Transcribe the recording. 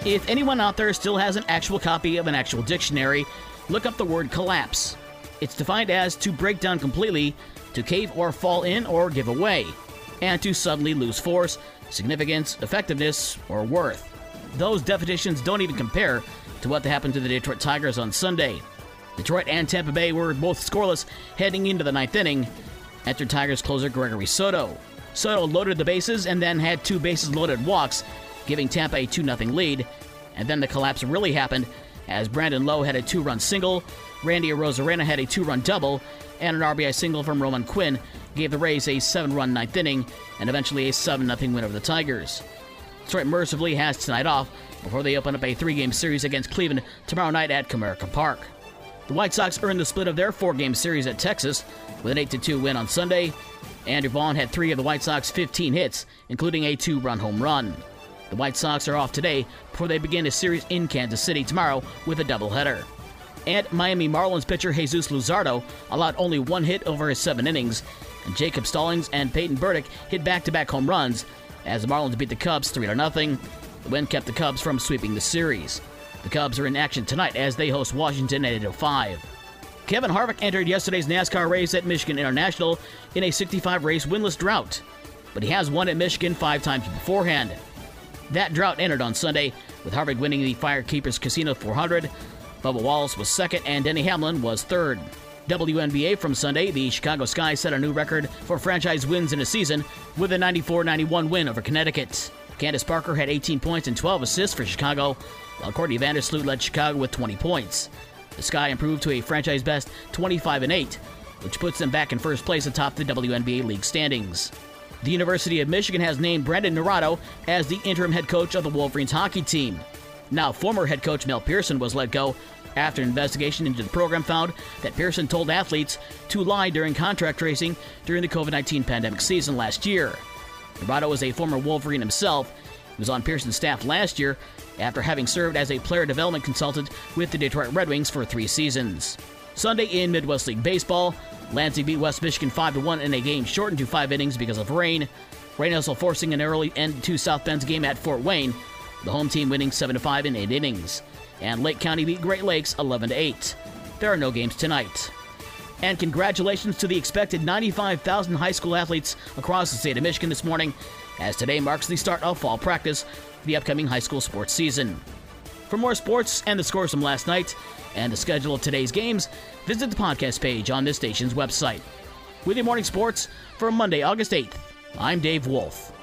If anyone out there still has an actual copy of an actual dictionary, look up the word collapse. It's defined as to break down completely, to cave or fall in or give away, and to suddenly lose force, significance, effectiveness, or worth. Those definitions don't even compare to what happened to the Detroit Tigers on Sunday. Detroit and Tampa Bay were both scoreless heading into the ninth inning. Entered Tigers closer Gregory Soto. Soto loaded the bases and then had 2 bases-loaded walks, giving Tampa a 2-0 lead. And then the collapse really happened as Brandon Lowe had a 2-run single, Randy Arozarena had a 2-run double, and an RBI single from Roman Quinn gave the Rays a 7-run ninth inning and eventually a 7-0 win over the Tigers. Detroit mercifully has tonight off before they open up a 3-game series against Cleveland tomorrow night at Comerica Park. The White Sox earned the split of their 4-game series at Texas with an 8-2 win on Sunday. Andrew Vaughn had 3 of the White Sox 15 hits, including a 2-run home run. The White Sox are off today before they begin a series in Kansas City tomorrow with a doubleheader. And Miami Marlins pitcher Jesus Luzardo allowed only 1 hit over his 7 innings, and Jacob Stallings and Peyton Burdick hit back-to-back home runs as the Marlins beat the Cubs 3-0. The win kept the Cubs from sweeping the series. The Cubs are in action tonight as they host Washington at 8:05. Kevin Harvick entered yesterday's NASCAR race at Michigan International in a 65-race winless drought, but he has won at Michigan 5 times beforehand. That drought ended on Sunday, with Harvick winning the Firekeepers Casino 400. Bubba Wallace was second, and Denny Hamlin was third. WNBA from Sunday, the Chicago Sky set a new record for franchise wins in a season with a 94-91 win over Connecticut. Candace Parker had 18 points and 12 assists for Chicago, while Courtney Vandersloot led Chicago with 20 points. The Sky improved to a franchise-best 25-8, which puts them back in first place atop the WNBA league standings. The University of Michigan has named Brandon Naurato as the interim head coach of the Wolverines hockey team. Now, former head coach Mel Pearson was let go after an investigation into the program found that Pearson told athletes to lie during contract tracing during the COVID-19 pandemic season last year. Naurato is a former Wolverine himself. He was on Pearson's staff last year after having served as a player development consultant with the Detroit Red Wings for 3 seasons. Sunday in Midwest League Baseball, Lansing beat West Michigan 5-1 in a game shortened to 5 innings because of rain. Rain also forcing an early end to South Bend's game at Fort Wayne, the home team winning 7-5 in 8 innings. And Lake County beat Great Lakes 11-8. There are no games tonight. And congratulations to the expected 95,000 high school athletes across the state of Michigan this morning, as today marks the start of fall practice for the upcoming high school sports season. For more sports and the scores from last night and the schedule of today's games, visit the podcast page on this station's website. With your morning sports for Monday, August 8th, I'm Dave Wolf.